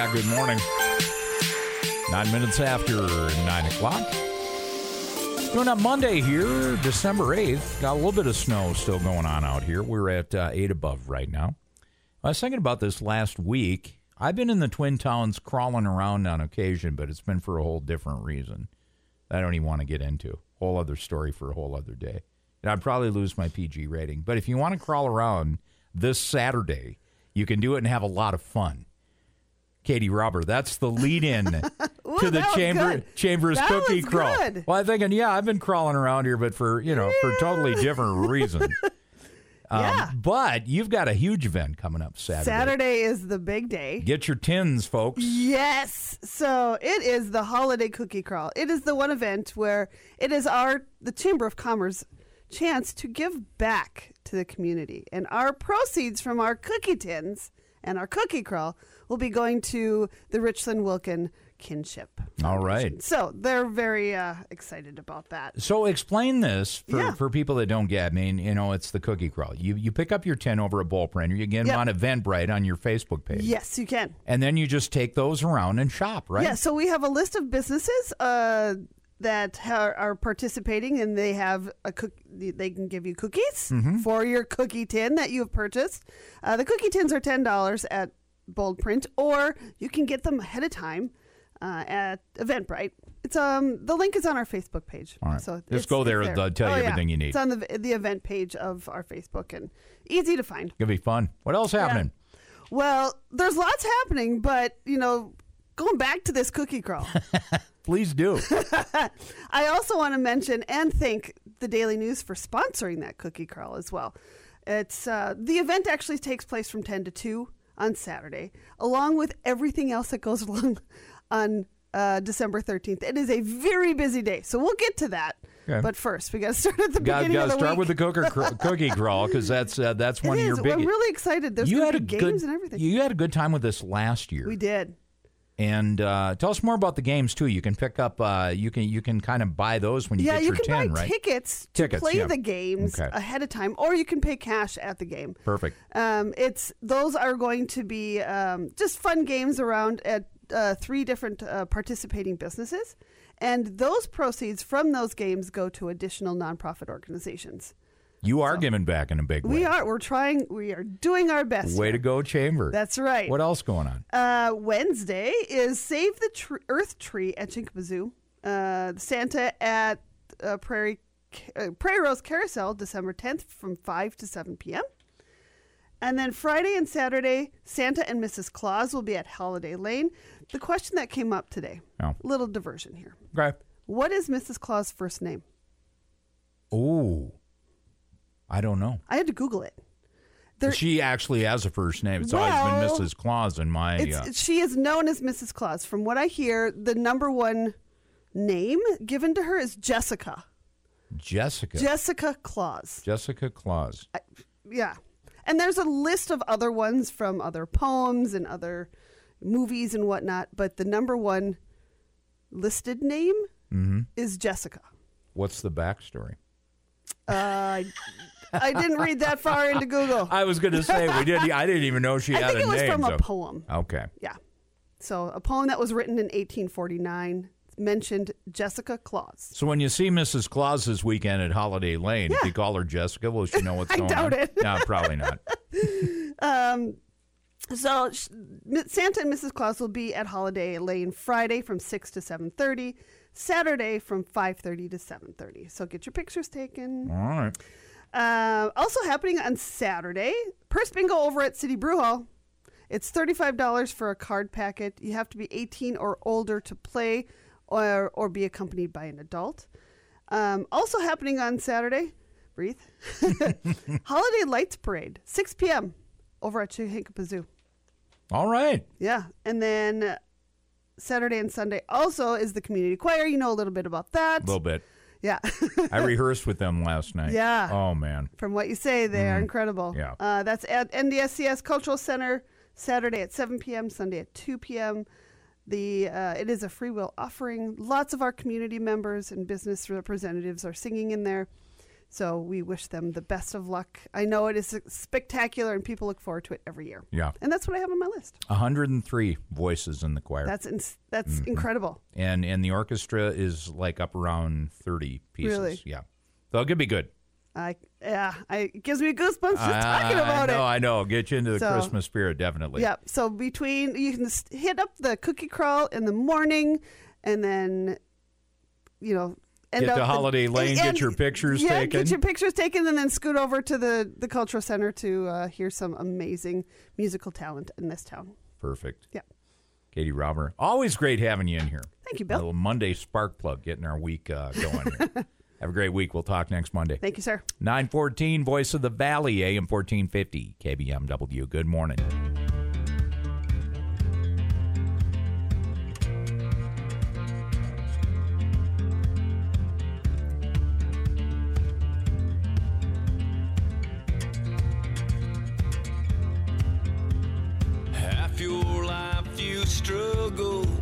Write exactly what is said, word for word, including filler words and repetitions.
Yeah, good morning. Nine minutes after nine o'clock. Doing up Monday here, December eighth. Got a little bit of snow still going on out here. We're at uh, eight above right now. I was thinking about this last week. I've been in the Twin Towns crawling around on occasion, but it's been for a whole different reason. I don't even want to get into. Whole other story for a whole other day. And I'd probably lose my P G rating. But if you want to crawl around this Saturday, you can do it and have a lot of fun. Katie Rubber, that's the lead-in Ooh, to the chamber Chambers that Cookie was Crawl. Good. Well, I'm thinking, yeah, I've been crawling around here, but for, you know, yeah. for totally different reasons. Um, yeah. But you've got a huge event coming up Saturday. Saturday is the big day. Get your tins, folks. Yes. So it is the Holiday Cookie Crawl. It is the one event where it is our, the Chamber of Commerce, chance to give back to the community. And our proceeds from our cookie tins and our cookie crawl will be going to the Richland Wilkin Kinship Foundation. All right. So they're very uh, excited about that. So explain this for, yeah. for people that don't get. I mean, you know, it's the cookie crawl. You you pick up your tin over at Bullprint. You get them yep. on Eventbrite on your Facebook page. Yes, you can. And then you just take those around and shop, right? Yeah, so we have a list of businesses uh, that ha- are participating, and they have a cook- they can give you cookies mm-hmm. for your cookie tin that you have purchased. Uh, the cookie tins are ten dollars at Bold Print, or you can get them ahead of time uh, at Eventbrite. It's um the link is on our Facebook page. All right. So just go there, there. They'll tell oh, you yeah. everything you need. It's on the the event page of our Facebook, and easy to find. It'll be fun. What else happening? Yeah. Well, there's lots happening, but you know, going back to this cookie crawl. Please do. I also want to mention and thank the Daily News for sponsoring that cookie crawl as well. It's uh, the event actually takes place from ten to two on Saturday, along with everything else that goes along on uh, December thirteenth. It is a very busy day, so we'll get to that. Okay. But first, we got to start at the got, beginning got of the start week. with the cooker cr- cookie crawl because that's uh, that's one it of is. your big. I'm really excited. There's you had a games good, and everything. You had a good time with this last year. We did. And uh, tell us more about the games too. You can pick up. Uh, you can you can kind of buy those when you yeah, get you your can tin, buy right? tickets to Tickets, play yeah. the games Okay. ahead of time, or you can pay cash at the game. Perfect. Um, it's those are going to be um, just fun games around at uh, three different uh, participating businesses, and those proceeds from those games go to additional nonprofit organizations. You are So, giving back in a big way. We are. We're trying. We are doing our best. Way here. to go, Chamber. That's right. What else going on? Uh, Wednesday is Save the Tr- Earth Tree at Chincoopoo. Uh, Santa at uh, Prairie uh, Prairie Rose Carousel, December tenth from five to seven p.m. And then Friday and Saturday, Santa and Missus Claus will be at Holiday Lane. The question that came up today, oh. little diversion here. Okay. What is Missus Claus' first name? Oh, I don't know. I had to Google it. There, she actually has a first name. It's well, always been Missus Claus in my... It's, Uh, she is known as Missus Claus. From what I hear, the number one name given to her is Jessica. Jessica. Jessica Claus. Jessica Claus. I, yeah. And there's a list of other ones from other poems and other movies and whatnot, but the number one listed name mm-hmm. is Jessica. What's the backstory? Uh, I, I didn't read that far into Google. I was going to say, we didn't. I didn't even know she I had think a it was name. from so. a poem. Okay. Yeah. So a poem that was written in eighteen forty-nine mentioned Jessica Claus. So when you see Missus Claus this weekend at Holiday Lane, Yeah. if you call her Jessica, will she know what's I going doubt on? it. No, probably not. Um, so sh- Santa and Missus Claus will be at Holiday Lane Friday from six to seven thirty, Saturday from five thirty to seven thirty. So get your pictures taken. All right. Uh, also happening on Saturday, Purse Bingo over at City Brew Hall. It's thirty-five dollars for a card packet. You have to be eighteen or older to play or, or be accompanied by an adult. Um, also happening on Saturday, breathe, Holiday Lights Parade, six p.m. over at Chihinkapazoo. All right. Yeah. And then uh, Saturday and Sunday also is the community choir. You know a little bit about that. A little bit. Yeah. I rehearsed with them last night. Yeah. Oh, man. From what you say, they are incredible. Yeah. Uh, that's at N D S C S Cultural Center, Saturday at seven p.m., Sunday at two p.m. The uh, it is a free will offering. Lots of our community members and business representatives are singing in there. So we wish them the best of luck. I know it is spectacular, and people look forward to it every year. Yeah. And that's what I have on my list. one hundred three voices in the choir. That's ins- that's Mhm. incredible. And and the orchestra is like up around thirty pieces. Really? Yeah. So it could be good. I yeah, I, it gives me goosebumps just talking about I know, it. I know. Get you into the So- Christmas spirit, definitely. Yeah. So between you can s- hit up the cookie crawl in the morning, and then you know. End Get to up Holiday and- Lane, and- get your pictures yeah, taken. get your pictures taken, and then scoot over to the, the Cultural Center to uh, hear some amazing musical talent in this town. Perfect. Yeah. Katie Robber, always great having you in here. Thank you, A Bill. little Monday spark plug, getting our week uh, going here. Have a great week. We'll talk next Monday. Thank you, sir. nine fourteen, Voice of the Valley, A M fourteen fifty, K B M W. Good morning. Half your life you struggle